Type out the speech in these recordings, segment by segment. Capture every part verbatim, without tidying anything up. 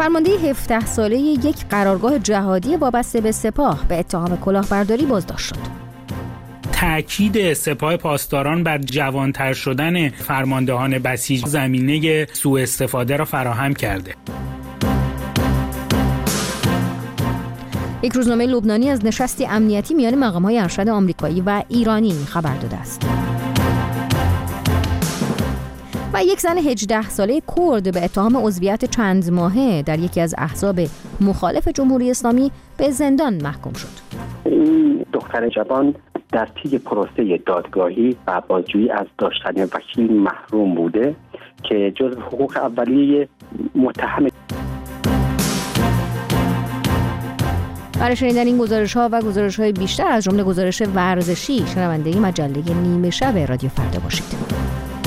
فرمانده هفده ساله یک قرارگاه جهادی وابسته به سپاه به اتهام کلاهبرداری بازداشت شد. تأکید سپاه پاسداران بر جوانتر شدن فرماندهان بسیج زمینه سوء استفاده را فراهم کرده. یک روزنامه لبنانی از نشستی امنیتی میان مقام‌های ارشد آمریکایی و ایرانی خبر داده است. و یک زن هجده ساله کرد به اتهام عضویت چند ماهه در یکی از احزاب مخالف جمهوری اسلامی به زندان محکوم شد. این دختر جوان در طی پروسه دادگاهی و بازجویی از داشتن وکیل محروم بوده که جزو حقوق اولیه متهم. برای شنیدن این گزارش‌ها و گزارش‌های بیشتر از جمله گزارش ورزشی شنونده مجله نیمه شب رادیو فردا باشید.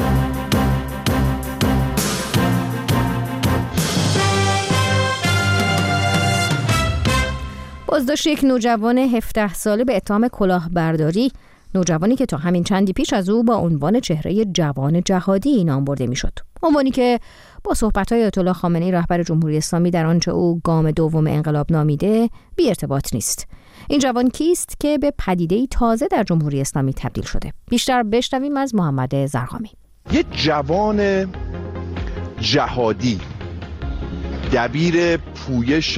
بازداشت یک نوجوان هفده ساله به اتهام کلاهبرداری، نوجوانی که تا همین چندی پیش از او با عنوان چهره جوان جهادی نام برده میشد. عنوانی که با صحبت‌های آیت الله خامنه‌ای رهبر جمهوری اسلامی در آنچه او گام دوم انقلاب نامیده بی ارتباط نیست. این جوان کیست که به پدیده‌ای تازه در جمهوری اسلامی تبدیل شده؟ بیشتر بشنویم از محمد زرقامی. یک جوان جهادی، دبیر پویش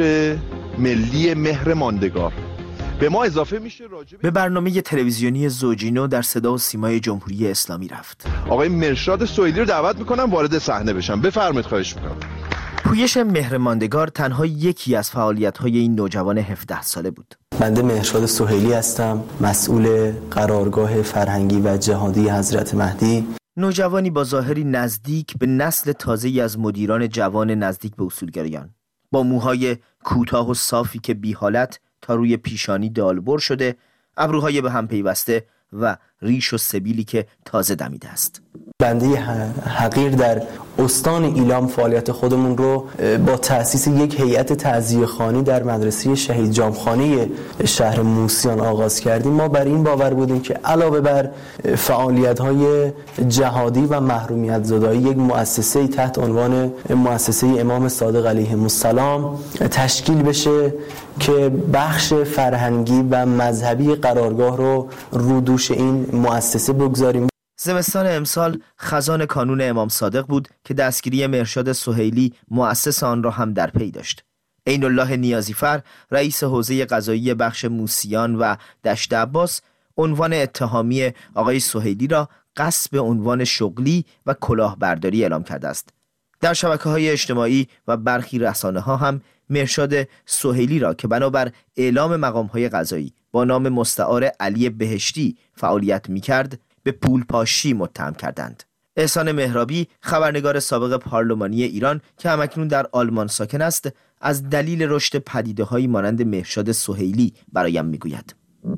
ملی مهر ماندگار، به ما اضافه میشه راجب به برنامه تلویزیونی زوجینو در صدا و سیمای جمهوری اسلامی رفت. آقای مرشاد سهیلی رو دعوت میکنم وارد صحنه بشن. بفرمایید، خواهش میکنم. پویش مهر ماندگار تنها یکی از فعالیت‌های این نوجوان هفده ساله بود. بنده مرشاد سهیلی هستم، مسئول قرارگاه فرهنگی و جهادی حضرت مهدی. نوجوانی با ظاهری نزدیک به نسل تازه‌ای از مدیران جوان نزدیک به اصولگرایان، با موهای کوتاه و صافی که بی حالت تا روی پیشانی دالبر شده، ابروهای به هم پیوسته و ریش و سبیلی که تازه دمیده است. بنده حقیر در استان ایلام فعالیت خودمون رو با تأسیس یک هیئت تعزیه‌خوانی در مدرسه شهید جامخانه شهر موسیان آغاز کردیم. ما بر این باور بودیم که علاوه بر فعالیت‌های جهادی و محرومیت زدایی، یک مؤسسه تحت عنوان مؤسسه امام صادق علیه السلام تشکیل بشه که بخش فرهنگی و مذهبی قرارگاه رو رو دوش این مؤسسه بگذاریم. زمستان امسال خزان کانون امام صادق بود که دستگیری مرشاد سهیلی مؤسس آن را هم در پی داشت. عین الله نیازیفر، رئیس حوزه قضایی بخش موسیان و دشت عباس، عنوان اتهامی آقای سهیلی را غصب عنوان شغلی و کلاهبرداری اعلام کرده است. در شبکه‌های اجتماعی و برخی رسانه‌ها هم مرشاد سهیلی را که بنابر اعلام مقام‌های قضایی با نام مستعار علی بهشتی فعالیت می‌کرد به پول پاشی متهم کردند. احسان مهرابی، خبرنگار سابق پارلمانی ایران که همکنون در آلمان ساکن است، از دلیل رشد پدیده‌هایی مانند مرشاد سهیلی برایم میگوید.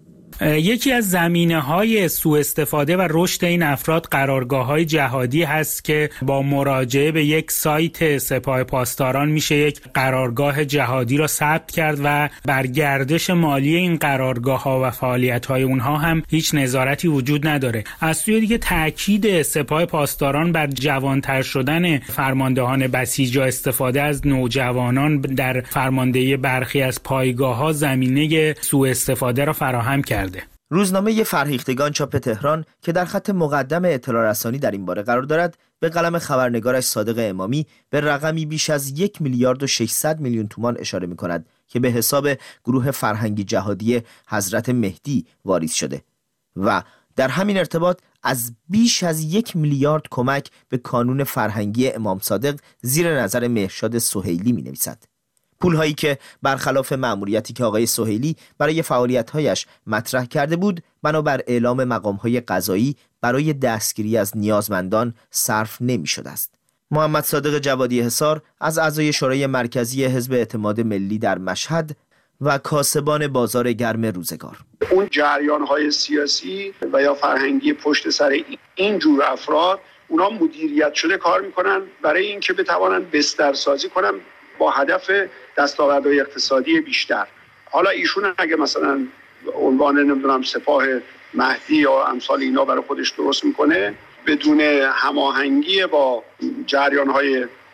یکی از زمینه‌های سوء استفاده و رشد این افراد قرارگاه‌های جهادی هست که با مراجعه به یک سایت سپاه پاسداران میشه یک قرارگاه جهادی را ثبت کرد و بر گردش مالی این قرارگاه‌ها و فعالیت‌های اونها هم هیچ نظارتی وجود نداره. از سوی دیگه تأکید سپاه پاسداران بر جوانتر شدن فرماندهان بسیج و استفاده از نوجوانان در فرماندهی برخی از پایگاه‌ها زمینه سوء استفاده را فراهم کرد. روزنامه فرهیختگان چاپ تهران که در خط مقدم اطلاع رسانی در این باره قرار دارد، به قلم خبرنگارش صادق امامی به رقمی بیش از یک میلیارد و ششصد میلیون تومان اشاره می کند که به حساب گروه فرهنگی جهادی حضرت مهدی واریز شده و در همین ارتباط از بیش از یک میلیارد کمک به کانون فرهنگی امام صادق زیر نظر مرشاد سهیلی می نویسد. پولهایی که برخلاف مأموریتی که آقای سهیلی برای فعالیت‌هایش مطرح کرده بود، بنابر اعلام مقام‌های قضایی برای دستگیری از نیازمندان صرف نمی‌شده است. محمد صادق جوادی حصار از اعضای شورای مرکزی حزب اعتماد ملی در مشهد و کاسبان بازار گرم روزگار. اون جریان‌های سیاسی و یا فرهنگی پشت سر این جور افراد، اونا مدیریت شده کار می‌کنن برای اینکه بتوانن بسترسازی کنن با هدف دستاوردهای اقتصادی بیشتر. حالا ایشون اگه مثلا عنوان نمیدونم سپاه مهدی یا امثال اینا برای خودش درست میکنه، بدون هماهنگی با جریانهای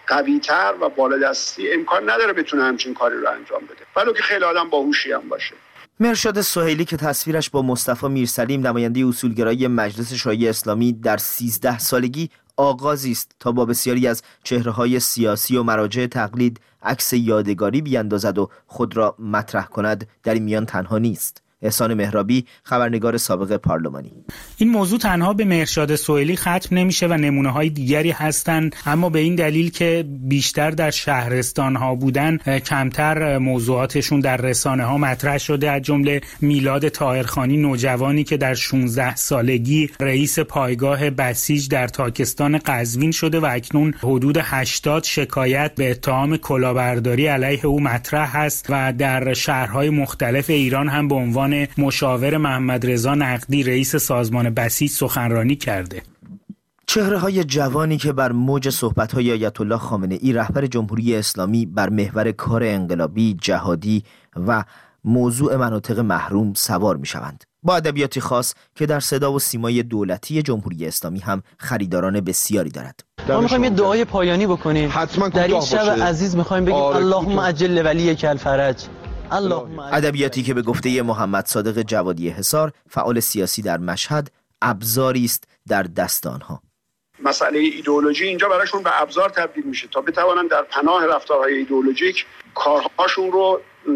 قوی‌تر و بالادستی امکان نداره بتونه همچین کاری رو انجام بده، ولو که خیلی آدم باهوشی هم باشه. مرشاد سهیلی که تصویرش با مصطفی میرسلیم نماینده اصولگرای مجلس شورای اسلامی در سیزده سالگی آغازی است تا با بسیاری از چهره‌های سیاسی و مراجع تقلید عکس یادگاری بیاندازد و خود را مطرح کند، در این میان تنها نیست. احسان مهرابی، خبرنگار سابق پارلمانی: این موضوع تنها به مرشاد سهیلی ختم نمیشه و نمونه‌های دیگری هستند، اما به این دلیل که بیشتر در شهرستان‌ها بودن کمتر موضوعاتشون در رسانه‌ها مطرح شده، از جمله میلاد طاهرخانی، نوجوانی که در شانزده سالگی رئیس پایگاه بسیج در تاکستان قزوین شده و اکنون حدود هشتاد شکایت به اتهام کلاهبرداری علیه او مطرح است و در شهرهای مختلف ایران هم به عنوان مشاور محمد رضا نقدی رئیس سازمان بسیج سخنرانی کرده. چهره‌های جوانی که بر موج صحبت‌های آیت الله خامنه‌ای رهبر جمهوری اسلامی بر محور کار انقلابی، جهادی و موضوع مناطق محروم سوار می‌شوند، با ادبیاتی خاص که در صدا و سیمای دولتی جمهوری اسلامی هم خریداران بسیاری دارد. ما می‌خوایم یه دعای پایانی بکنیم. حتما در این شب عزیز می‌خوایم بگیم اللهم عجل ولیک الفرج. ادبیاتی که به گفته محمد صادق جوادی حصار، فعال سیاسی در مشهد، ابزاری است در دست آنها. مسئله ایدئولوژی اینجا براشون به ابزار تبدیل میشه تا بتوانن در پناه رفتارهای ایدئولوژیک کارهاشون رو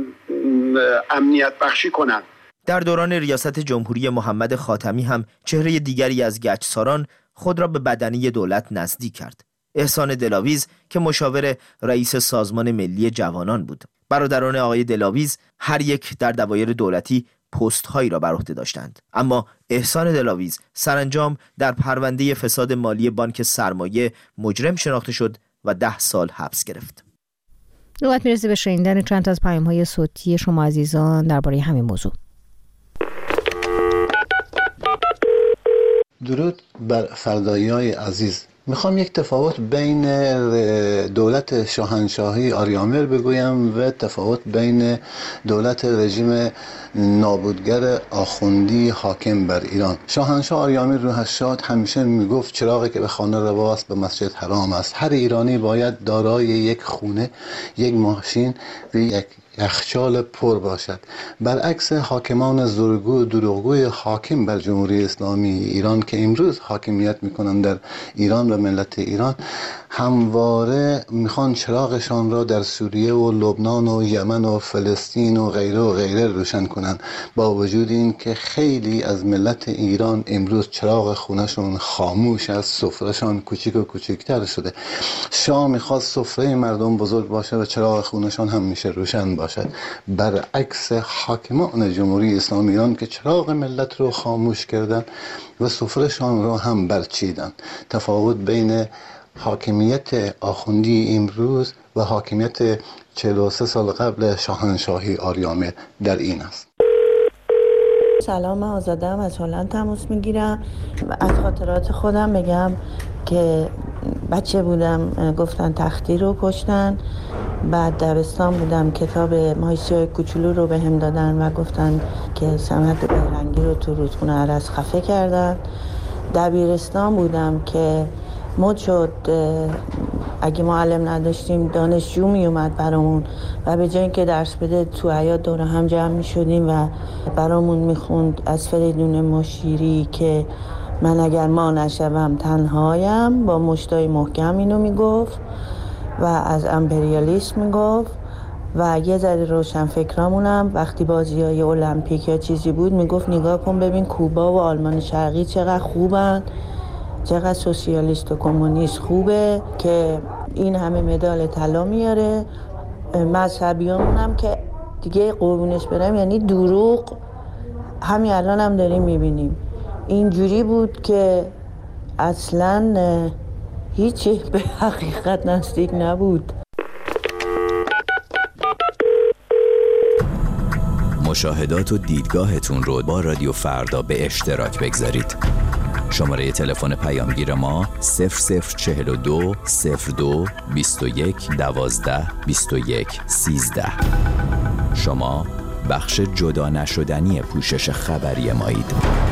امنیت بخشی کنن. در دوران ریاست جمهوری محمد خاتمی هم چهره دیگری از گچساران خود را به بدنه دولت نزدیک کرد. احسان دلاویز که مشاور رئیس سازمان ملی جوانان بود. برادران آقای دلاویز هر یک در دوایر دولتی پست هایی را بر عهده داشتند، اما احسان دلاویز سرانجام در پرونده فساد مالی بانک سرمایه مجرم شناخته شد و ده سال حبس گرفت. نوبت میرسه به شنیدن چند تا از پیام های صوتی شما عزیزان درباره همین موضوع. درود بر فردایی‌های عزیز. میخوام یک تفاوت بین دولت شاهنشاهی آریامر بگویم و تفاوت بین دولت رژیم نابودگر آخوندی حاکم بر ایران. شاهنشاه آریامر روحش شاد همیشه میگفت چراغی که به خانه رواست به مسجد حرام است. هر ایرانی باید دارای یک خونه، یک ماشین و یک یخچال پر باشد. برعکس حاکمان زورگو و دروغگوی حاکم بر جمهوری اسلامی ایران که امروز حاکمیت میکنند در ایران و ملت ایران، همواره میخوان چراغشان را در سوریه و لبنان و یمن و فلسطین و غیره و غیره روشن کنند، با وجود این که خیلی از ملت ایران امروز چراغ خونهشون خاموش است، سفرهشان کوچیک و کوچیکتر شده. شاه میخواست سفره مردم بزرگ باشه و چراغ خونهشان هم میشه روشن باشد، برعکس حاکمان جمهوری اسلامی ایران که چراغ ملت رو خاموش کردن و سفرهشان رو هم برچیدن. تفاوت بین حاکمیت آخوندی امروز و حاکمیت چهل و سه سال قبل شاهنشاهی آریامر در این است. سلام، من آزادم از هلند تماس میگیرم. از خاطرات خودم بگم که بچه بودم گفتن تختی رو کشتن، بعد دبستان بودم کتاب ماهیسیای کوچولو رو به هم دادن و گفتن که سمت بهرنگی رو تو رودخونه عرض خفه کردن. دبیرستان بودم که مد شد اگه معلم نداشتیم دانشجو می اومد برامون و به جای اینکه درس بده تو حیاط دور هم جمع می شدیم و برامون می خوند از فریدون مشیری که من اگر ما نشوم تنهایم، با مشتای محکم اینو می گفت و از امپریالیسم می گفت. و یه ذره روشن فکرامونم وقتی بازی‌های المپیک یا چیزی بود می گفت نگاه کن ببین کوبا و آلمان شرقی چقدر خوبن، چقدر سوسیالیست و کمونیست خوبه که این همه مدال طلا میاره. مذهبیامون هم که دیگه قربونش برم یعنی دروغ همین الان هم داریم میبینیم. اینجوری بود که اصلاً هیچی به حقیقت نزدیک نبود. مشاهدات و دیدگاهتون رو با رادیو فردا به اشتراک بگذارید. شماره تلفن پیامگیر ما صفر صفر چهل و دو صفر دو بیست و یک دوازده بیست و یک سیزده. شما بخش جدا نشدنی پوشش خبری مایید.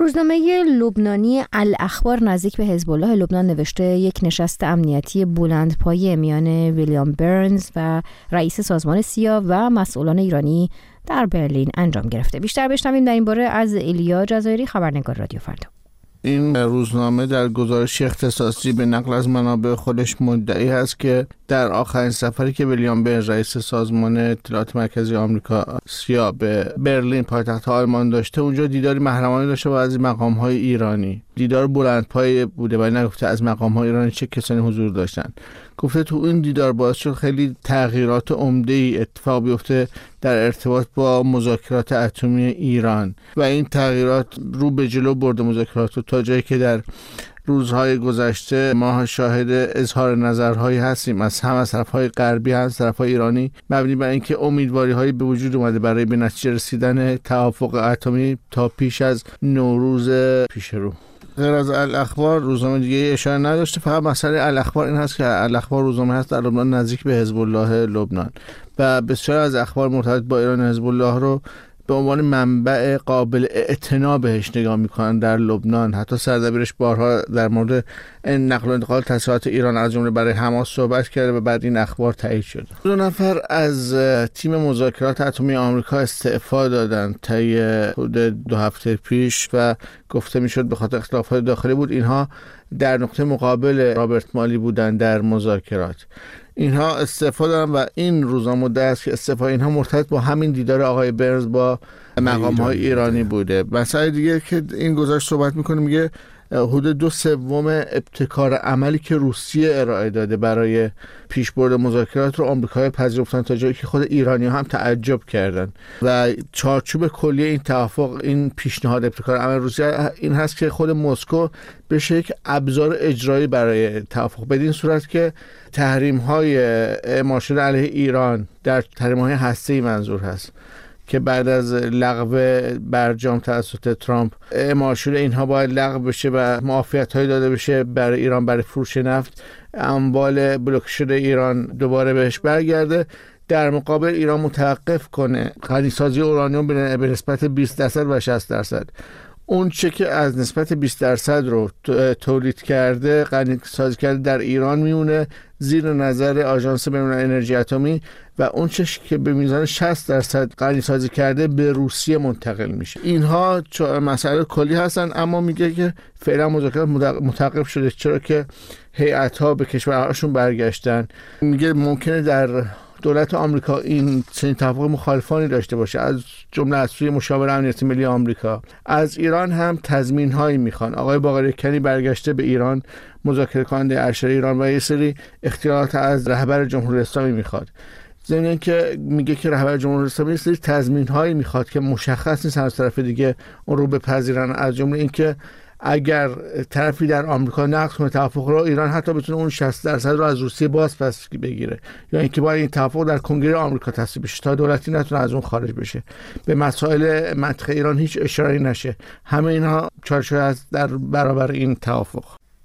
روزنامه لبنانی الاخبار نزدیک به حزب الله لبنان نوشته یک نشست امنیتی بلندپایه میان ویلیام برنز و رئیس سازمان سیا و مسئولان ایرانی در برلین انجام گرفته. بیشتر بشنویم در این باره از ایلیا جزایری، خبرنگار رادیو فردا. این روزنامه در گزارش اختصاصی به نقل از منابع خودش مدعی است که در آخرین سفری که ویلیام برنز رئیس سازمان اطلاعات مرکزی آمریکا سیا به برلین پایتخت آلمان داشته، اونجا دیداری محرمانه داشته با از مقام‌های ایرانی. دیدار بلندپایه بوده و نگفته از مقام‌های ایرانی چه کسانی حضور داشتن. گفته تو این دیدار باعث شد خیلی تغییرات عمده‌ای اتفاق بیفته در ارتباط با مذاکرات اتمی ایران و این تغییرات رو به جلو برده مذاکرات رو تا جایی که در روزهای گذشته ما شاهد اظهار نظرهایی هستیم از هم از طرف‌های غربی هم از طرف‌های ایرانی مبنی بر اینکه امیدواری‌هایی به وجود اومده برای به نتیجه رسیدن توافق اتمی تا پیش از نوروز پیش رو. غیر از الاخبار روزنامه دیگه اشاره نداشته. فقط مسئله الاخبار این هست که الاخبار روزنامه هست در لبنان نزدیک به حزب الله لبنان و بسیار از اخبار مرتبط با ایران حزب الله رو به عنوان منبع قابل اعتنا بهش نگاه میکنن در لبنان. حتی سردبیرش بارها در مورد نقل و انتقال تسلیحات ایران از جمله برای حماس صحبت کرده و بعد این اخبار تایید شد. دو نفر از تیم مذاکرات اتمی آمریکا استعفا دادن طی حدود دو هفته پیش و گفته میشد به خاطر اختلافات داخلی بود. اینها در نقطه مقابل رابرت مالی بودن در مذاکرات. اینها استعفا دادن و این روزا مدت است که استعفا اینها مرتبط با همین دیدار آقای برنز با مقام‌های ایرانی بوده. مسئله دیگه که این گزارش صحبت میکنه میگه حدود دو سوم ابتکار عملی که روسیه ارائه داده برای پیشبرد مذاکرات رو آمریکایی پذیرفتن تا جایی که خود ایرانی‌ها هم تعجب کردن و چارچوب کلی این توافق این پیشنهاد ابتکار عمل روسیه این هست که خود مسکو بشه یک ابزار اجرایی برای توافق، بدین صورت که تحریم‌های اعمال شده علیه ایران در تحریم‌های هسته‌ای منظور هست که بعد از لغو برجام توسط ترامپ اعمال شده اینها باید لغو بشه و معافیت‌هایی داده بشه برای ایران برای فروش نفت، اموال بلوکه شده ایران دوباره بهش برگرده. در مقابل ایران متوقف کنه غنیسازی اورانیوم به نسبت بیست درصد و شصت درصد. اون چه که از نسبت بیست درصد رو تولید کرده غنیسازی کرده در ایران میمونه زیر نظر آژانس بین‌المللی انرژی اتمی و اون چه که به میزان شصت درصد غنیسازی کرده به روسیه منتقل میشه. اینها مسائل کلی هستن، اما میگه که فعلا مذاکرات متوقف شده چرا که هیئت‌ها به کشورهاشون برگشتن. میگه ممکنه در دولت آمریکا این چنین توافق مخالفانی داشته باشه، از جمله از سوی مشاور امنیت ملی آمریکا. از ایران هم تضمین هایی میخوان. آقای باقر کنی برگشته به ایران، مذاکره کننده ارشد ایران، و یه سری اختیارات از رهبر جمهوری اسلامی میخواد. ضمن اینکه میگه که رهبر جمهوری اسلامی یه سری تضمین هایی میخواد که مشخص نیست از طرف دیگه اون رو بپذیرن، از جمله اینکه اگر طرفی در آمریکا نقض کنه توافق رو، ایران حتی بتونه اون شصت درصد رو از روسیه باز پس بگیره، یا اینکه باید این توافق در کنگره آمریکا تصویب بشه تا دولتی نتونه از اون خارج بشه. به مسائل منطقه ایران هیچ اشاره‌ای نشه. همه اینها چارچوب است در برابر این توافق.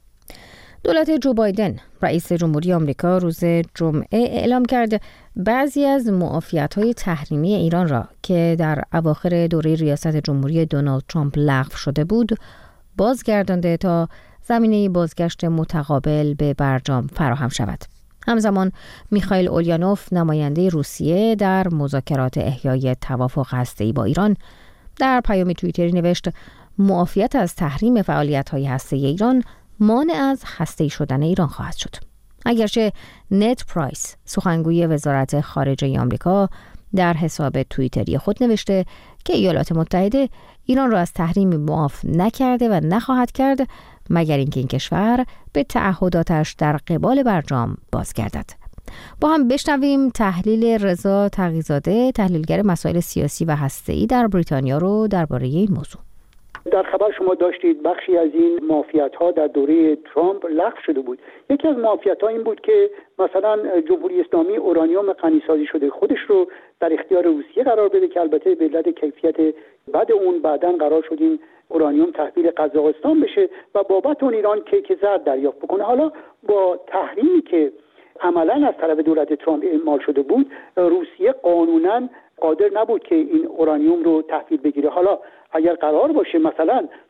دولت جو بایدن رئیس جمهوری آمریکا روز جمعه اعلام کرد بعضی از معافیت‌های تحریمی ایران را که در اواخر دوره ریاست جمهوری دونالد ترامپ لغو شده بود بازگردانده تا زمینه بازگشت متقابل به برجام فراهم شود. همزمان میخائیل اولیانوف نماینده روسیه در مذاکرات احیای توافق هسته‌ای با ایران در پیام توییتری نوشت معافیت از تحریم فعالیت‌های هسته‌ای ایران مانع از هسته‌ای شدن ایران خواهد شد. اگرچه نت پرایس سخنگوی وزارت خارجه آمریکا در حساب توییتری خود نوشته که ایالات متحده ایران را از تحریم معاف نکرده و نخواهد کرد مگر اینکه این کشور به تعهداتش در قبال برجام بازگردد. با هم بشنویم تحلیل رضا تقی‌زاده، تحلیلگر مسائل سیاسی و هسته‌ای در بریتانیا رو درباره این موضوع. در خبر شما داشتید بخشی از این معافیت‌ها در دوره ترامپ لغو شده بود. یکی از معافیت‌ها این بود که مثلا جمهوری اسلامی اورانیوم غنی‌سازی شده خودش رو در اختیار روسیه قرار بده که البته به علت کیفیت بد اون بعداً قرار شد این اورانیوم تحویل قزاقستان بشه و بابت اون ایران کیک زرد دریافت بکنه. حالا با تحریمی که عملاً از طرف دولت ترامپ اعمال شده بود، روسیه قانوناً قادر نبود که این اورانیوم رو تحویل بگیره. حالا اگر قرار باشه مثلا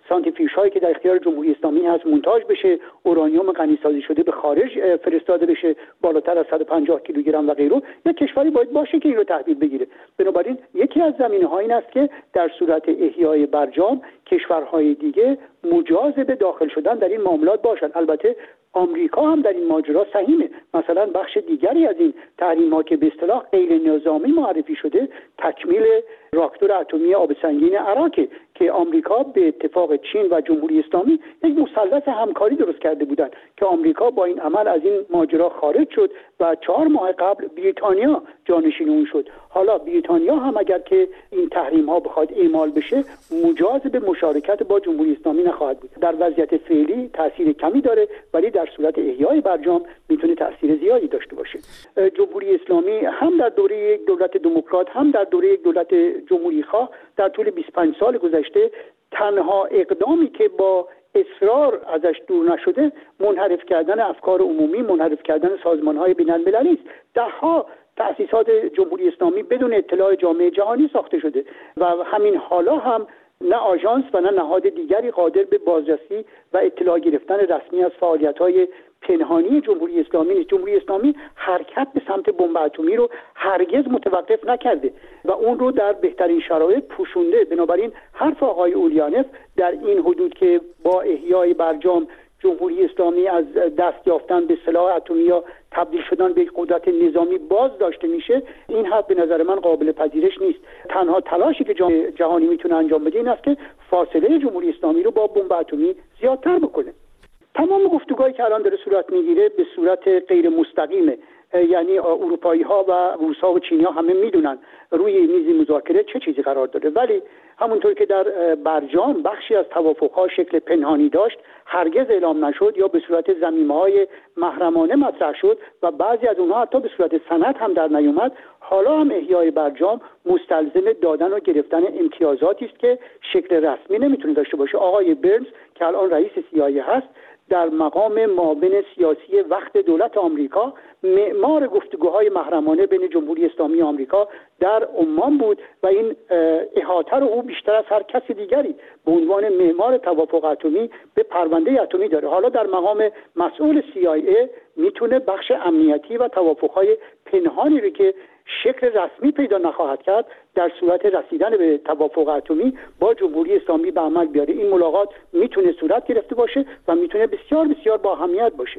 سانتریفیوژ هایی که در اختیار جمهوری اسلامی هست مونتاژ بشه، اورانیوم غنیسازی شده به خارج فرستاده بشه بالاتر از صد و پنجاه کیلوگرم و غیره. یک کشوری باید باشه که این رو تحویل بگیره. بنابراین یکی از زمینه‌ها این است که در صورت احیای برجام کشورهای دیگه مجاز به داخل شدن در این معاملات باشند. البته آمریکا هم در این ماجرا سهیمه. مثلا بخش دیگری از این تحریم‌ها که به اصطلاح غیر نظامی معرفی شده تکمیل راکتور اتمی آب سنگین عراق که آمریکا به اتفاق چین و جمهوری اسلامی یک مثلث همکاری درست کرده بودند که آمریکا با این عمل از این ماجرا خارج شد و چهار ماه قبل بریتانیا جانشین اون شد. حالا بریتانیا هم اگر که این تحریم ها بخواد اعمال بشه مجاز به مشارکت با جمهوری اسلامی نخواهد بود. در وضعیت فعلی تاثیر کمی داره ولی در صورت احیای برجام میتونه تاثیر زیادی داشته باشه. جمهوری اسلامی هم در دوره یک دولت دموکرات هم در دوره یک دولت جمهوری خواه در طول بیست و پنج سال گذشته تنها اقدامی که با اصرار ازش دور نشده منحرف کردن افکار عمومی، منحرف کردن سازمان‌های بین‌المللی است. ده‌ها تأسیسات جمهوری اسلامی بدون اطلاع جامعه جهانی ساخته شده و همین حالا هم نه آژانس و نه نهاد دیگری قادر به بازرسی و اطلاع گرفتن رسمی از فعالیت‌های پنهانی جمهوری اسلامی نیست. جمهوری اسلامی حرکت به سمت بمب اتمی رو هرگز متوقف نکرده و اون رو در بهترین شرایط پوشونده. بنابراین حرف آقای اولیانف در این حدود که با احیای برجام جمهوری اسلامی از دست یافتن به سلاح اتمی یا تبدیل شدن به یک قدرت نظامی باز داشته میشه، این حرف به نظر من قابل پذیرش نیست. تنها تلاشی که جامعه جهانی میتونه انجام بده این است که فاصله جمهوری اسلامی رو با بمب اتمی زیادتر بکنه. تمام گفتگوهایی که الان داره صورت میگیره به صورت غیر مستقیمه، یعنی اروپایی ها و روس ها و چینی ها همه میدونن روی میز مذاکره چه چیزی قرار داره، ولی همونطور که در برجام بخشی از توافق ها شکل پنهانی داشت هرگز اعلام نشد یا به صورت ضمیمه های محرمانه مطرح شد و بعضی از اونها حتی به صورت سند هم در نیومد. حالا هم احیای برجام مستلزم دادن و گرفتن امتیازاتی است که شکل رسمی نمیتونه داشته باشه. آقای برنز که الان رئیس سی آی ای هست در مقام معاون سیاسی وقت دولت آمریکا معمار گفتگوهای محرمانه بین جمهوری اسلامی آمریکا در عمان بود و این احاطه رو او بیشتر از هر کسی دیگری به عنوان معمار توافق اتمی به پرونده اتمی داره. حالا در مقام مسئول سی آی ای میتونه بخش امنیتی و توافقهای پنهانی رو که شکل رسمی پیدا نخواهد کرد در صورت رسیدن به توافق اتمی با جمهوری اسلامی به عمل بیاره. این ملاقات میتونه صورت گرفته باشه و میتونه بسیار بسیار با اهمیت باشه.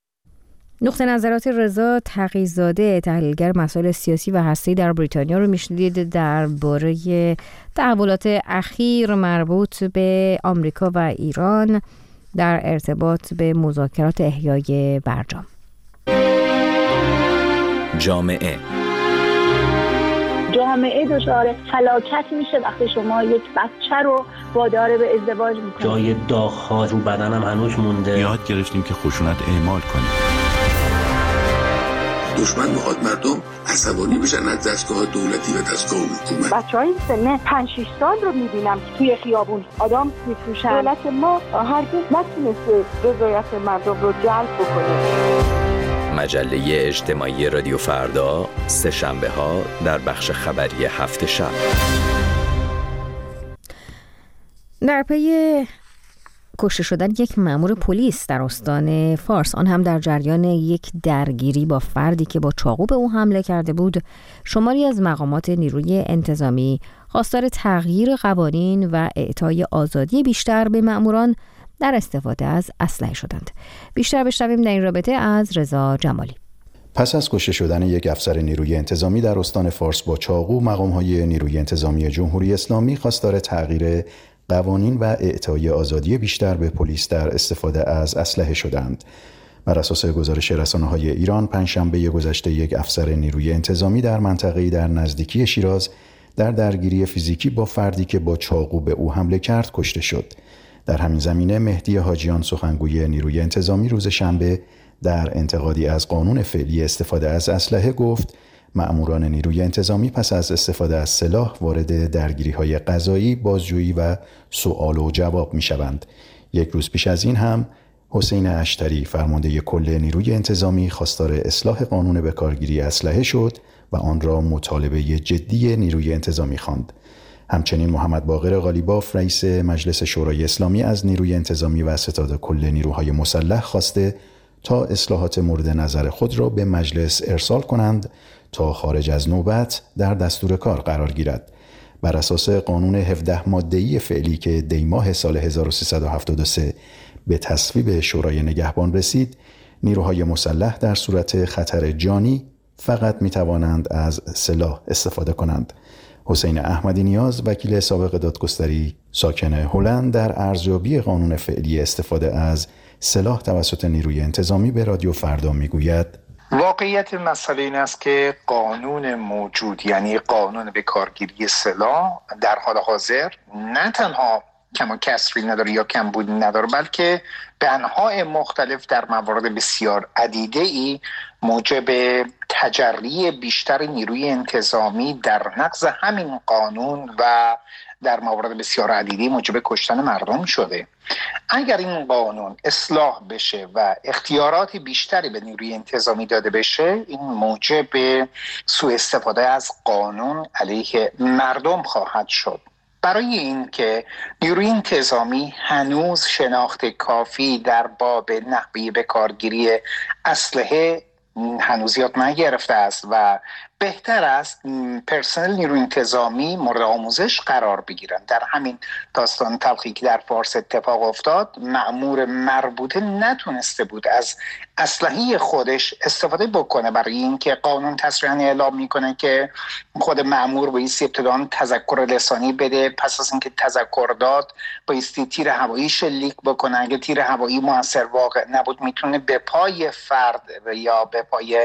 نقطه نظرات رضا تقی‌زاده، تحلیلگر مسائل سیاسی و هسته‌ای در بریتانیا رو میشنیدید درباره تحولات اخیر مربوط به آمریکا و ایران در ارتباط به مذاکرات احیای برجام. جامعه جامعه دچار فلاکت میشه وقتی شما یک بچه رو وادار به ازدواج میکنید. جای داغ‌ها رو بدنم هنوز مونده. یاد گرفتیم که خشونت اعمال کنیم. دشمن میخواد مردم عصبانی بشن از دستگاه دولتی و دستگاه حکومت. بچه‌های سن پنج شش سال رو میبینم که توی خیابون آدم میفروشن. دولت ما هرگز نتونسته رضایت مردم رو جلب بکنه. مجله اجتماعی رادیو فردا سه شنبه ها در بخش خبری هفت شب. در پی کشته شدن یک مأمور پلیس در استان فارس، آن هم در جریان یک درگیری با فردی که با چاقو به او حمله کرده بود، شماری از مقامات نیروی انتظامی خواستار تغییر قوانین و اعطای آزادی بیشتر به مأموران در استفاده از اسلحه شدند. بیشتر بشنویم در این رابطه از رضا جمالی. پس از کشته شدن یک افسر نیروی انتظامی در استان فارس با چاقو، مقام‌های نیروی انتظامی جمهوری اسلامی خواستار تغییر قوانین و اعطای آزادی بیشتر به پلیس در استفاده از اسلحه شدند. بر اساس گزارش رسانه‌های ایران، پنجشنبه گذشته یک افسر نیروی انتظامی در منطقه‌ای در نزدیکی شیراز در درگیری فیزیکی با فردی که با چاقو به او حمله کرد کشته شد. در همین زمینه مهدی حاجیان، سخنگوی نیروی انتظامی، روز شنبه در انتقادی از قانون فعلی استفاده از اسلحه گفت مأموران نیروی انتظامی پس از استفاده از سلاح وارد درگیری‌های قضایی، بازجویی و سوال و جواب می‌شوند. یک روز پیش از این هم حسین اشتری، فرمانده کل نیروی انتظامی، خواستار اصلاح قانون به کارگیری اسلحه شد و آن را مطالبه جدی نیروی انتظامی خواند. همچنین محمد باقر قالیباف رئیس مجلس شورای اسلامی از نیروی انتظامی و ستاد کل نیروهای مسلح خواسته تا اصلاحات مورد نظر خود را به مجلس ارسال کنند تا خارج از نوبت در دستور کار قرار گیرد. بر اساس قانون هفده ماده‌ای فعلی که دی ماه سال هزار و سیصد و هفتاد و سه به تصویب شورای نگهبان رسید، نیروهای مسلح در صورت خطر جانی فقط می توانند از سلاح استفاده کنند. حسین احمدی نیاز، وکیل سابق دادگستری ساکن هلند، در ارزیابی قانون فعلی استفاده از سلاح توسط نیروی انتظامی به رادیو فردا می گوید: واقعیت مسئله این است که قانون موجود، یعنی قانون به کارگیری سلاح، در حال حاضر نه تنها کم و کسری نداره یا کمبودی نداره، بلکه به انواع مختلف در موارد بسیار عدیده ای موجب تجری بیشتر نیروی انتظامی در نقض همین قانون و در موارد بسیار عدیده موجب کشتن مردم شده. اگر این قانون اصلاح بشه و اختیارات بیشتری به نیروی انتظامی داده بشه، این موجب سوء استفاده از قانون علیه مردم خواهد شد. برای این که نیروی انتظامی هنوز شناخت کافی در باب نحوه به کارگیری اسلحه هنوز یاد نگرفته است و بهتر است پرسنل نیروی انتظامی مورد آموزش قرار بگیرند. در همین داستان تلخی که در فارس اتفاق افتاد، مأمور مربوطه نتونسته بود از اسلحه خودش استفاده بکنه، برای اینکه قانون تصریحاً اعلام میکنه که خود مأمور بایستی ابتداً تذکر لسانی بده، پس از اینکه تذکر داد بایستی تیر هوایی شلیک بکنه، اگه تیر هوایی مؤثر واقع نبود میتونه به پای فرد یا به پای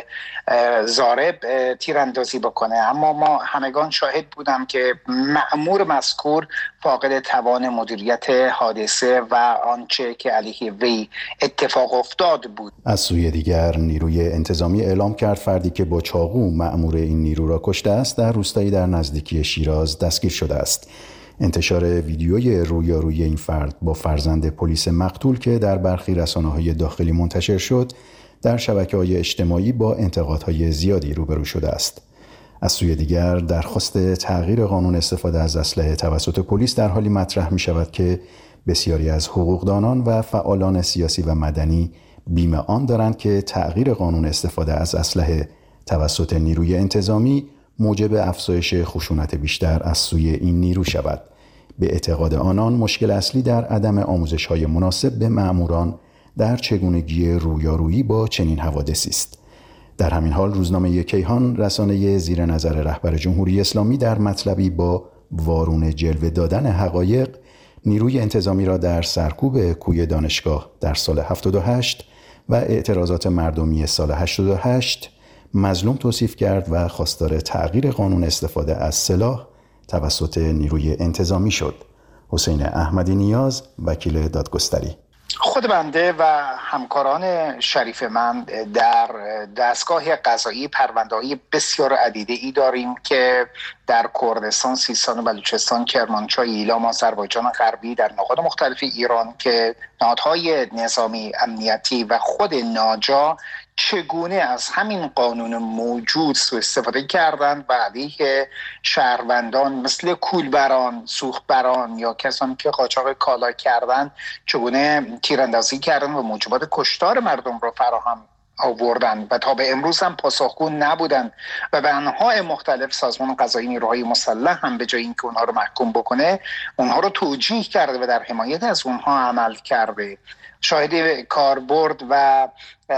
ضارب تیر اندازی بکنه. اما ما همگان شاهد بودم که مأمور مذکور فاقد توان مدیریت حادثه و آنچه که علیه وی اتفاق افتاد بود. از سوی دیگر نیروی انتظامی اعلام کرد فردی که با چاقو مأمور این نیرو را کشته است در روستایی در نزدیکی شیراز دستگیر شده است. انتشار ویدیوی رویارویی این فرد با فرزند پلیس مقتول که در برخی رسانه‌های داخلی منتشر شد، در شبکه‌های اجتماعی با انتقادهای زیادی روبرو شده است. از سوی دیگر درخواست تغییر قانون استفاده از اسلحه توسط پلیس در حالی مطرح می شود که بسیاری از حقوقدانان و فعالان سیاسی و مدنی بیم آن دارند که تغییر قانون استفاده از اسلحه توسط نیروی انتظامی موجب افزایش خشونت بیشتر از سوی این نیرو شود. به اعتقاد آنان مشکل اصلی در عدم آموزش‌های مناسب به مأموران در چگونگی رویارویی با چنین حوادثی است. در همین حال روزنامه کیهان، رسانه زیر نظر رهبر جمهوری اسلامی، در مطلبی با وارونه جلوه دادن حقایق نیروی انتظامی را در سرکوب کوی دانشگاه در سال هفتاد و هشت و اعتراضات مردمی سال هشتاد و هشت مظلوم توصیف کرد و خواستار تغییر قانون استفاده از سلاح توسط نیروی انتظامی شد. حسین احمدی نیاز، وکیل دادگستری. خود بنده و همکاران شریف من در دستگاه قضایی پرونده‌های بسیار عدیده ای داریم که در کردستان، سیستان و بلوچستان، کرمانشاه، ایلام، آذربایجان غربی، در نقاط مختلف ایران که نهادهای نظامی امنیتی و خود ناجا چگونه از همین قانون موجود سوء استفاده کردند و علیه شهروندان مثل کولبران، سوختبران یا کسانی که قاچاق کالا کردند چگونه تیراندازی کردند و موجبات کشتار مردم را فراهم آوردند و تا به امروز هم پاسخگو نبودند و به انواع مختلف سازمان قضایی نیروهای مسلح هم به جای اینکه اونها رو محکوم بکنه اونها رو توجیه کرده و در حمایت از اونها عمل کرده. شاهد کاربرد و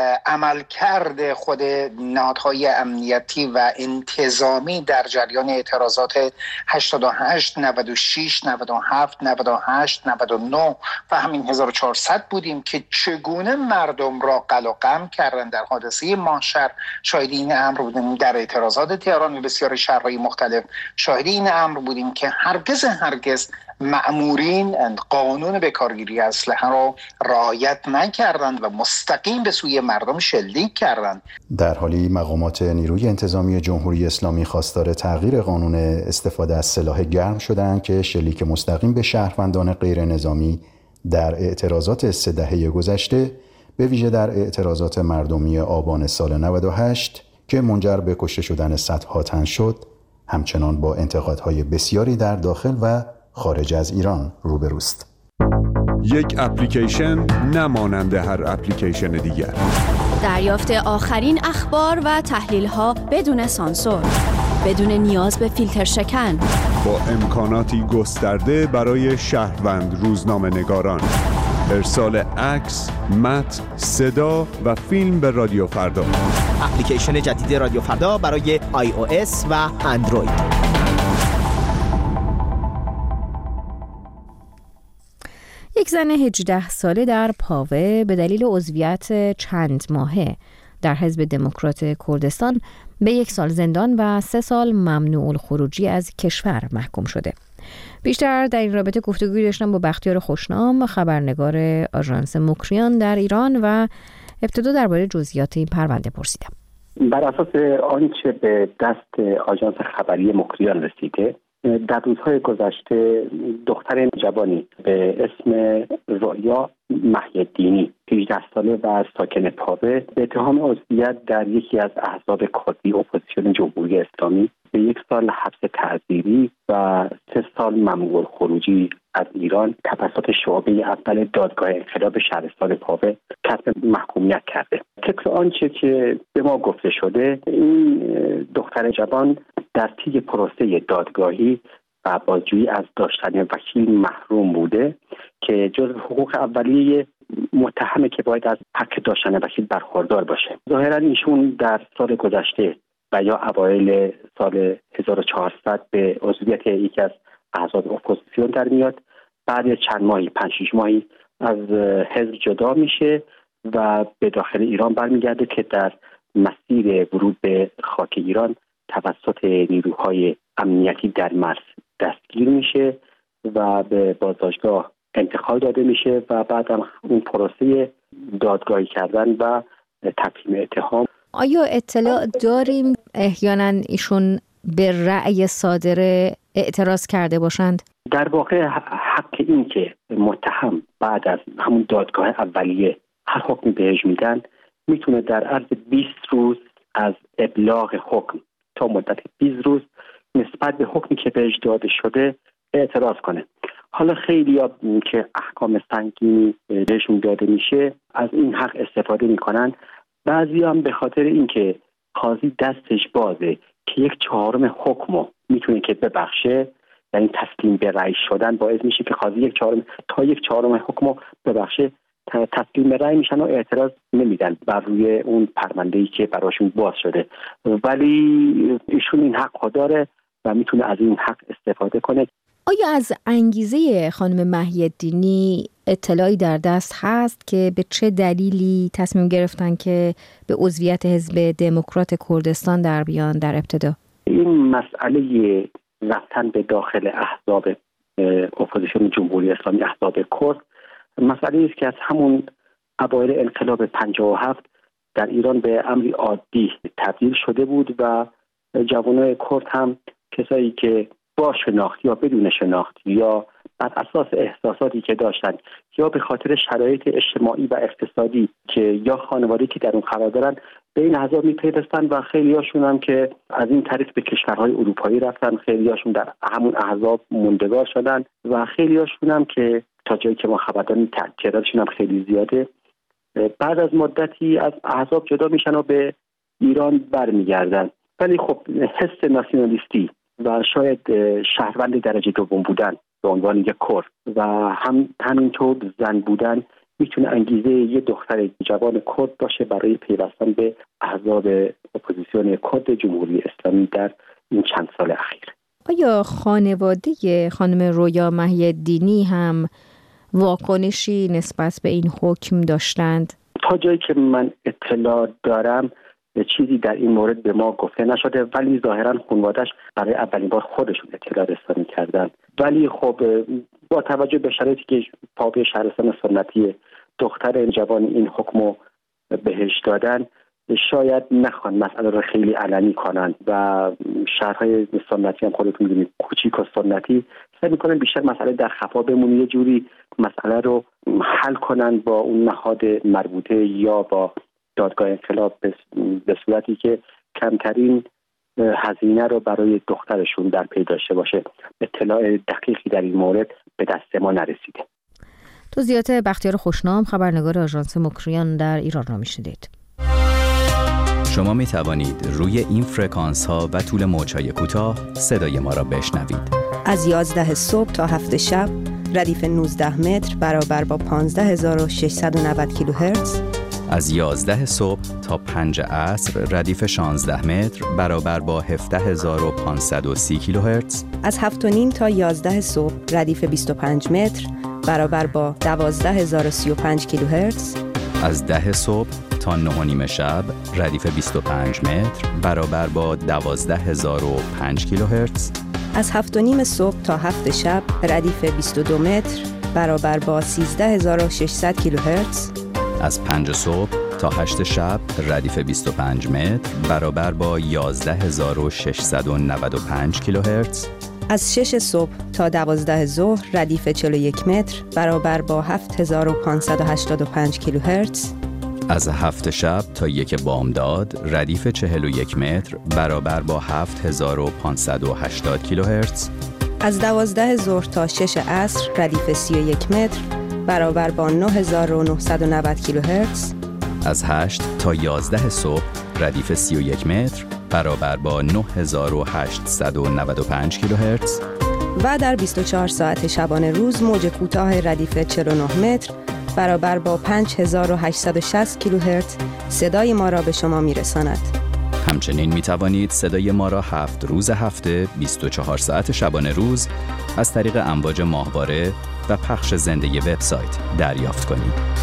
عملکرد خود نهادهای امنیتی و انتظامی در جریان اعتراضات هشتاد و هشت، نود و شش، نود و هفت، نود و هشت، نود و نه و همین هزار و چهارصد بودیم که چگونه مردم را قل و قم کردن در حادثه ماهشهر. شاهد این امر بودیم در اعتراضات تهران و بسیار شهرهای مختلف. شاهد این امر بودیم که هرگز هرگز مأمورین قانون به کارگیری اسلحه را رعایت نکردند و مستقیم به سوی مردم شلیک کردند. در حالی مقامات نیروی انتظامی جمهوری اسلامی خواستار تغییر قانون استفاده از سلاح گرم شدند که شلیک مستقیم به شهروندان غیر نظامی در اعتراضات سه دهه گذشته، به ویژه در اعتراضات مردمی آبان سال نود و هشت که منجر به کشته شدن صدها تن شد، همچنان با انتقادهای بسیاری در داخل و خارج از ایران روبروست. یک اپلیکیشن نمانند هر اپلیکیشن دیگر. دریافت آخرین اخبار و تحلیل‌ها بدون سانسور، بدون نیاز به فیلتر شکن، با امکاناتی گسترده برای شهروند روزنامه‌نگاران. ارسال عکس، متن، صدا و فیلم به رادیو فردا. اپلیکیشن جدید رادیو فردا برای آی او اس و اندروید. یک زن هجده ساله در پاوه به دلیل عضویت چند ماهه در حزب دموکرات کردستان به یک سال زندان و سه سال ممنوع الخروجی از کشور محکوم شده. بیشتر در این رابطه گفتگوی داشتم با بختیار خوشنام، خبرنگار آژانس مکریان در ایران، و ابتدا درباره جزئیات این پرونده پرسیدم. بر اساس آنچه به دست آژانس خبری مکریان رسیده، در روزهای گذشته دختر جوانی به اسم رؤیا محی‌الدینی هجده ساله و ساکن پاوه به اتهام عضویت در یکی از احزاب کردی اپوزیسیون جمهوری اسلامی به یک سال حبس تعزیری و سه سال ممنوع الخروجی از ایران توسط شعبه اول دادگاه انقلاب شهرستان پاوه کسب محکومیت کرده. طبق آنچه که به ما گفته شده، این دختر جوان در طی پروسه دادگاهی و بازجویی از داشتن وکیل محروم بوده که جزو حقوق اولیه متهمه که باید از حق داشتن وکیل برخوردار باشه. ظاهرا ایشون در سال گذشته و یا اوایل سال هزار و چهارصد به عضویت یکی از احزاب اپوزیسیون در میاد، بعد چند ماهی پنج شش ماهی از حزب جدا میشه و به داخل ایران برمیگرده که در مسیر ورود به خاک ایران توسط نیروهای امنیتی در مرز دستگیر میشه و به بازداشتگاه انتقال داده میشه و بعد هم اون پروسه دادگاهی کردن و تفهیم اتهام. آیا اطلاع داریم احیانا ایشون به رأی صادره اعتراض کرده باشند؟ در واقع حق این که متهم بعد از همون دادگاه اولیه هر حکمی بهش میدن، میتونه در عرض بیست روز از ابلاغ حکم تا مدت بیست روز نسبت به حکمی که بهش داده شده اعتراض کنه. حالا خیلی ها که احکام سنگینی بهشون داده میشه از این حق استفاده میکنن. بعضی هم به خاطر اینکه قاضی دستش بازه که یک چهارم حکمو میتونه که ببخشه، یعنی تسلیم به رأی شدن باعث میشه که قاضی یک چهارم تا یک چهارم حکمو ببخشه، تسلیم به رأی میشن و اعتراض نمیدن بر روی اون پرونده‌ای که براشون باز شده. ولی ایشون این حق داره و میتونه از این حق استفاده کنه. آیا از انگیزه خانم محی‌الدینی اطلاعی در دست هست که به چه دلیلی تصمیم گرفتن که به عضویت حزب دموکرات کردستان در بیان در ابتدا؟ این مسئله رفتن به داخل احزاب اپوزیسیون جمهوری اسلامی، احزاب کرد، مسئله است که از همون اوایل انقلاب پنجاه و هفت در ایران به امری عادی تبدیل شده بود و جوانای کرد هم کسایی که با شناخت یا بدون شناخت یا بر اساس احساساتی که داشتن یا به خاطر شرایط اجتماعی و اقتصادی که یا خانواده‌ای که در اون قرار دارن به این احزاب میپیوستن و خیلی هاشون هم که از این طریق به کشورهای اروپایی رفتن، خیلی هاشون در همون احزاب موندگار شدن و خیلی هاشون هم که تا جایی که ما خبر داریم تعدادشون هم خیلی زیاده، بعد از مدتی از احزاب جدا میشن و به ایران برمیگردن. ولی خب حس ناسیونالیستی و شاید شهروند درجه دوم بودن به عنوان یک کرد و هم همینطور زن بودن میتونه انگیزه یه دختر جوان کرد باشه برای پیوستن به احزاب اپوزیسیون کرد جمهوری اسلامی در این چند سال اخیر. آیا خانواده خانم رؤیا محی‌الدینی هم واکنشی نسبت به این حکم داشتند؟ تا جایی که من اطلاع دارم چیزی در این مورد به ما گفته نشده، ولی ظاهرا خانواده‌اش برای اولین بار خودشون اطلاع رسانی کردن. ولی خب با توجه به شرایطی که پاوه شهرستان سنتی دختر جوان این حکمو بهش دادن، شاید نخوان مسئله رو خیلی علنی کنن و شهرهای سنتی هم خودتون می‌دونید کوچیک و سنتی سعی می‌کنن بیشتر مسئله در خفا بمونه، یه جوری مسئله رو حل کنن با اون نهاد مربوطه یا با دادگاه انقلاب به صورتی که کمترین هزینه رو برای دخترشون در پی داشته باشه. اطلاع دقیقی در این مورد به دست ما نرسیده. توضیحات بختیار خوشنام، خبرنگار آژانس مکریان در ایران را میشنیدید. شما می توانید روی این فرکانس ها و طول موج‌های کوتاه صدای ما را بشنوید. از یازده صبح تا هفت شب ردیف نوزده متر برابر با پانزده هزار و ششصد و نود کیلوهرتز. از یازده صبح تا پنج عصر ردیف شانزده متر برابر با هفده هزار و پانصد و سی کیلوهرتز. از هفت و نیم تا یازده صبح ردیف بیست و پنج متر برابر با دوازده هزار و سی و پنج کیلوهرتز. از ده صبح تا نه و نیم شب ردیف بیست و پنج متر برابر با دوازده هزار و پنج کیلوهرتز. از هفت و نیم صبح تا هفت شب ردیف بیست و دو متر برابر با سیزده هزار و ششصد کیلوهرتز. از پنج صبح تا هشت شب ردیف بیست و پنج متر برابر با یازده هزار و ششصد و نود و پنج کیلوهرتز. از شش صبح تا دوازده ظهر ردیف چهل و یک متر برابر با هفت هزار و پانصد و هشتاد و پنج کیلوهرتز. از هفت شب تا یک بامداد ردیف چهل و یک متر برابر با هفت هزار و پانصد و هشتاد کیلوهرتز. از دوازده ظهر تا شش عصر ردیف سی و یک متر برابر با نه هزار و نهصد و نود کیلوهرتز. از هشت تا یازده صبح ردیف سی و یک متر برابر با نه هزار و هشتصد و نود و پنج کیلوهرتز. و در بیست و چهار ساعت شبانه روز موج کوتاه ردیف چهل و نه متر برابر با پنج هزار و هشتصد و شصت کیلوهرتز صدای ما را به شما میرساند. همچنین می توانید صدای ما را هفت روز هفته بیست و چهار ساعت شبانه روز از طریق امواج ماهواره و پخش زنده وبسایت دریافت کنید.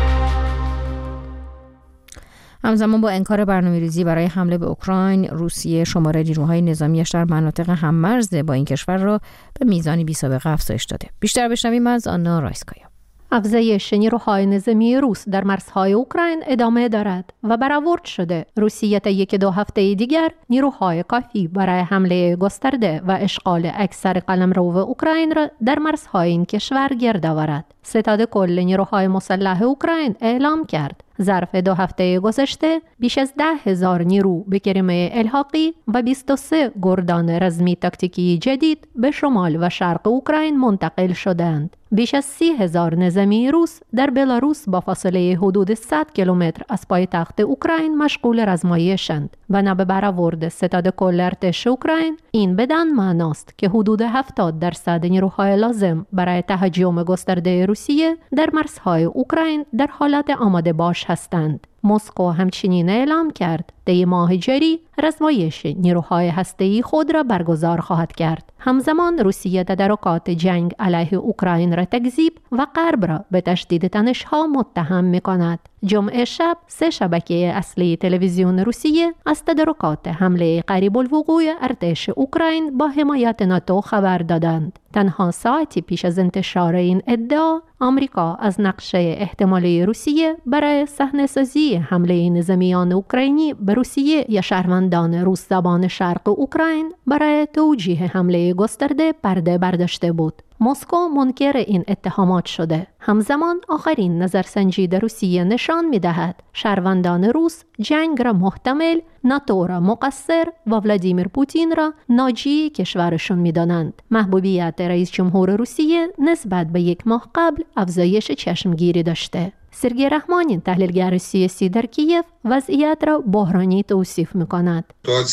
همزمان با انکار برنامه‌ریزی برای حمله به اوکراین، روسیه شماره نیروهای نظامیش در مناطق هم‌مرز با این کشور را به میزانی بی‌سابقه افزایش داده. بیشتر بشنویم از آنا رایسکایا. افزایش نیروهای نظامی روس در مرزهای اوکراین ادامه دارد و برآورد شده روسیه تا یک دو هفته دیگر نیروهای کافی برای حمله گسترده و اشغال اکثر قلمرو اوکراین را در مرزهای این کشور گرد آورد. ستاد کل نیروهای مسلح اوکراین اعلام کرد ظرف دو هفته گذشته بیش از ده هزار نیرو به کریمه الحاقی و بیست و سه گردان رزمی تاکتیکی جدید به شمال و شرق اوکراین منتقل شدند. بیش از سی هزار نظامی روس در بلاروس با فاصله حدود صد کیلومتر از پایتخت اوکراین مشغول رزمایشند و نه به برآورد ستاد کل ارتش اوکراین این بدان معناست که حدود هفتاد درصد نیروهای لازم برای تهاجم گسترده روسیه در مرزهای اوکراین در حالت آماده باش هستند. مسکو همچنین اعلام کرد طی ماه جاری رزمایش نیروهای هسته‌ای خود را برگزار خواهد کرد. همزمان روسیه تدارکات جنگ علیه اوکراین را تکذیب و غرب را به تشدید تنش‌ها متهم می‌کند. جمعه شب سه شبکه اصلی تلویزیون روسیه از تدارکات حمله قریب الوقوع ارتش اوکراین با حمایت ناتو خبر دادند. تنها ساعتی پیش از انتشار این ادعا، آمریکا از نقشه احتمالی روسیه برای صحنه‌سازی حمله نظامیان اوکراینی به روسیه یا شهروندان روس زبان شرق اوکراین برای توجیه حمله گسترده پرده برداشته بود. مسکو منکر این اتهامات شده. همزمان آخرین نظرسنجی در روسیه نشان می‌دهد شهروندان روس جنگ را محتمل، ناتو را مقصر و ولادیمیر پوتین را ناجی کشورشون می‌دانند. محبوبیت رئیس جمهور روسیه نسبت به یک ماه قبل افزایش چشمگیری داشته. سرگی رحمانی تحلیلگر سیاسی در کیف وضعیت را بحرانی توصیف می‌کند.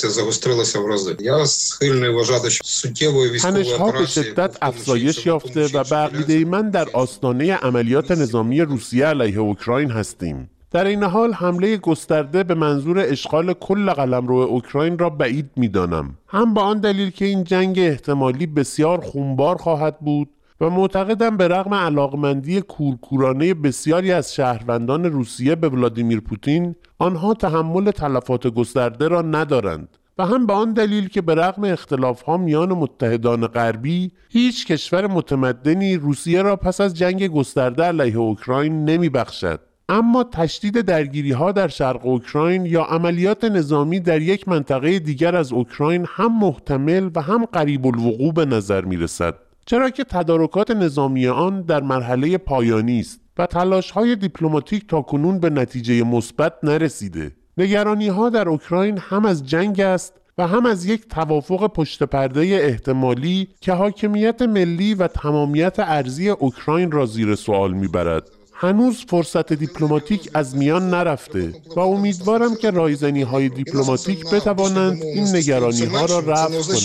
تنش‌ها به شدت افزایش یافته و به عقیده من در آستانه عملیات نظامی روسیه علیه اوکراین هستیم. در این حال حمله گسترده به منظور اشغال کل قلمرو اوکراین را بعید می‌دانم. هم به آن دلیل که این جنگ احتمالی بسیار خونبار خواهد بود و معتقدم به رغم علاقمندی کورکورانه بسیاری از شهروندان روسیه به ولادیمیر پوتین، آنها تحمل تلفات گسترده را ندارند و هم به آن دلیل که به رغم اختلاف‌ها میان متحدان غربی، هیچ کشور متمدنی روسیه را پس از جنگ گسترده علیه اوکراین نمی‌بخشد. اما تشدید درگیری‌ها در شرق اوکراین یا عملیات نظامی در یک منطقه دیگر از اوکراین هم محتمل و هم قریب الوقوع به نظر می‌رسد، چرا که تدارکات نظامی آن در مرحله پایانی است و تلاش‌های دیپلماتیک تاکنون به نتیجه مثبت نرسیده. نگرانی‌ها در اوکراین هم از جنگ است و هم از یک توافق پشت پرده احتمالی که حاکمیت ملی و تمامیت ارضی اوکراین را زیر سوال میبرد. هنوز فرصت دیپلماتیک از میان نرفته و امیدوارم که رایزنی‌های دیپلماتیک بتوانند این نگرانی‌ها را رفع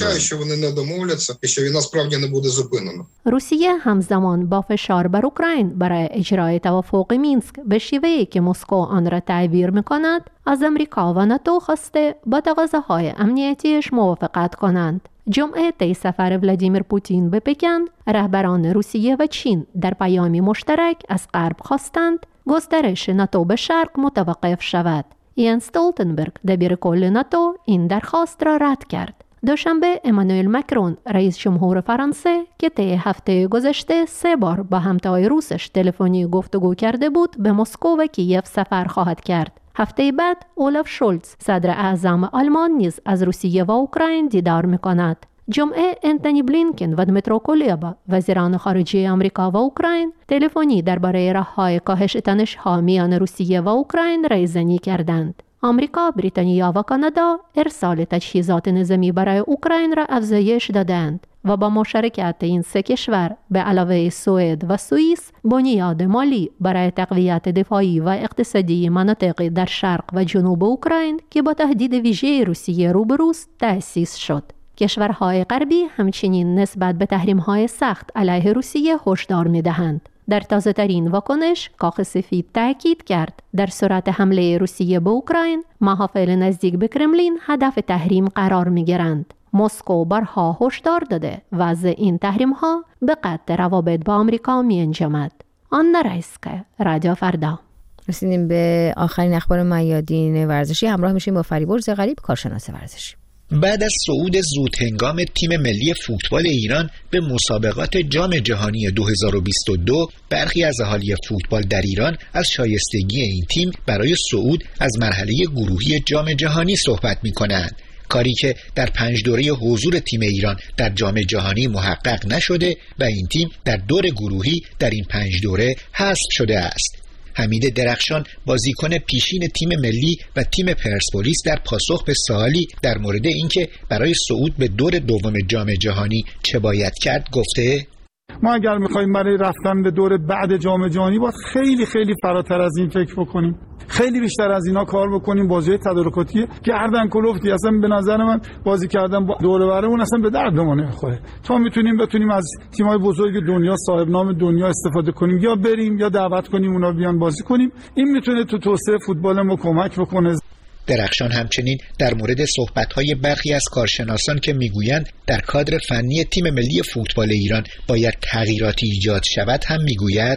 کنند. روسیه همزمان با فشار بر اوکراین برای اجرای توافق مینسک به شیوهی که مسکو آن را تعبیر می‌کند، از امریکا و ناتو خواسته با تقاضاهای امنیتیش موافقت کنند. جمعه طی سفر ولادیمیر پوتین به پکن، رهبران روسیه و چین در پیامی مشترک از غرب خواستند گسترش ناتو به شرق متوقف شود. یان استولتنبرگ دبیر کل ناتو این درخواست را رد کرد. دوشنبه امانوئل مکرون رئیس جمهور فرانسه که طی هفته گذشته سه بار با همتای روسش تلفنی گفتگو کرده بود، به مسکو و کیف سفر خواهد کرد. هفته بعد اولاف شولز صدر اعظم آلمان نیز از روسیه و اوکراین دیدار می‌کند. جمعه انتونی بلینکن و دمیترو کلیبا وزیران خارجه آمریکا و اوکراین تلفنی درباره راه‌های کاهش تنش‌ها میان روسیه و اوکراین رایزنی کردند. آمریکا، بریتانیا و کانادا ارسال تجهیزات نظامی برای اوکراین را افزایش دادند و با مشارکت این سه کشور به علاوه سوئد و سوئیس بنیاد مالی برای تقویت دفاعی و اقتصادی مناطق در شرق و جنوب اوکراین که با تهدید ویژه روسیه روبروست تأسیس شد. کشورهای غربی همچنین نسبت به تحریم‌های سخت علیه روسیه هشدار می‌دهند. در تازه‌ترین واکنش، کاخ سفید تاکید کرد در صورت حمله روسیه به اوکراین، محافل نزدیک به کرملین هدف تحریم قرار می‌گیرند. مسکو بارها هشدار داده وضع این تحریم‌ها به قطع روابط با آمریکا می‌انجامد. آن رایسکه، رادیو فردا. رسیدیم به آخرین اخبار میادین ورزشی. همراه میشیم با فریبرز غریب، کارشناس ورزشی. بعد از صعود زودهنگام تیم ملی فوتبال ایران به مسابقات جام جهانی دو هزار و بیست و دو، برخی از اهالی فوتبال در ایران از شایستگی این تیم برای صعود از مرحله گروهی جام جهانی صحبت می‌کنند. کاری که در پنج دوره حضور تیم ایران در جام جهانی محقق نشده و این تیم در دور گروهی در این پنج دوره حذف شده است. حمید درخشان، بازیکن پیشین تیم ملی و تیم پرسپولیس، در پاسخ به سوالی در مورد اینکه برای صعود به دور دوم جام جهانی چه باید کرد گفته: ما اگر می‌خوایم برای رفتن به دور بعد جام جهانی باید خیلی خیلی فراتر از این فکر بکنیم، خیلی بیشتر از اینا کار بکنیم. بازی تدارکاتی گردن کلفتی اصلا به نظر من بازی کردن با دور و برمون اصلا به دردمون نمیخوره. تا میتونیم بتونیم از تیم‌های بزرگ دنیا، صاحب نام دنیا استفاده کنیم، یا بریم یا دعوت کنیم اونا بیان بازی کنیم. این میتونه تو توسعه فوتبال ما کمک بکنه. درخشان همچنین در مورد صحبت‌های برخی از کارشناسان که میگویند در کادر فنی تیم ملی فوتبال ایران باید تغییراتی ایجاد شود هم میگوید: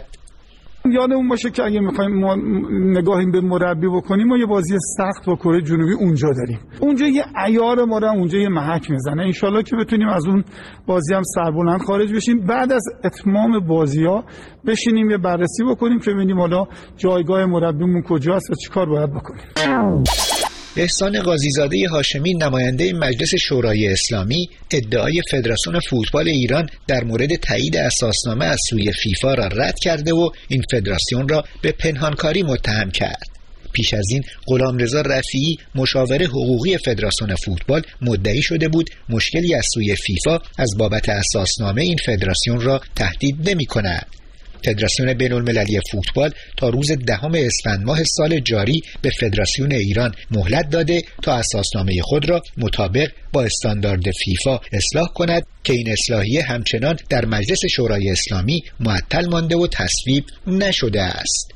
یادمون باشه که اگه میخوایم ما نگاهیم به مربی بکنیم، ما یه بازی سخت با کره جنوبی اونجا داریم. اونجا یه عیار ما رو اونجا یه محک میزنه. انشالله که بتونیم از اون بازی هم سربلند خارج بشیم. بعد از اتمام بازی‌ها بشینیم یه بررسی بکنیم که ببینیم حالا جایگاه مربیمون کجاست و چیکار باید بکنیم. احسان قاضی‌زاده هاشمی، نماینده مجلس شورای اسلامی، ادعای فدراسیون فوتبال ایران در مورد تایید اساسنامه از سوی فیفا را رد کرده و این فدراسیون را به پنهانکاری متهم کرد. پیش از این غلامرضا رفیعی، مشاور حقوقی فدراسیون فوتبال، مدعی شده بود مشکلی از سوی فیفا از بابت اساسنامه این فدراسیون را تهدید نمی‌کند. فدراسیون بین‌المللی فوتبال تا روز دهم اسفند ماه سال جاری به فدراسیون ایران مهلت داده تا اساسنامه خود را مطابق با استاندارد فیفا اصلاح کند که این اصلاحیه همچنان در مجلس شورای اسلامی معطل مانده و تصویب نشده است.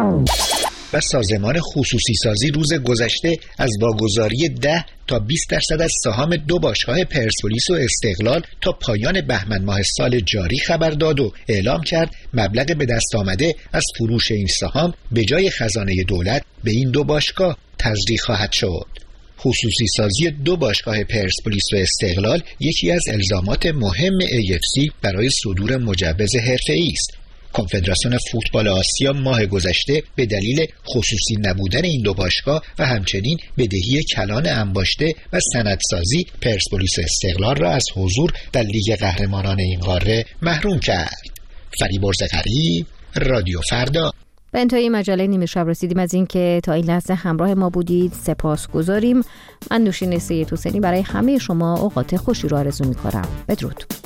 و سازمان خصوصی سازی روز گذشته از واگذاری ده تا بیست درصد از سهام دو باشگاه پرسپولیس و استقلال تا پایان بهمن ماه سال جاری خبر داد و اعلام کرد مبلغ به دست آمده از فروش این سهام به جای خزانه دولت به این دو باشگاه تزریق خواهد شد. خصوصی سازی دو باشگاه پرسپولیس و استقلال یکی از الزامات مهم ای اف سی برای صدور مجوز حرفه‌ای است. کنفدراسیون فوتبال آسیا ماه گذشته به دلیل خصوصی نبودن این دو باشگاه و همچنین بدهی کلان انباشته و سندسازی پرسپولیس استقلال را از حضور در لیگ قهرمانان این قاره محروم کرد. فریبرز غریب، رادیو فردا. به انتهای مجله نیمه شب رسیدیم. از اینکه تا این لحظه همراه ما بودید سپاسگزاریم. من نوشین سید حسینی برای همه شما اوقات خوشی رو آرزو می‌کنم. بدرود.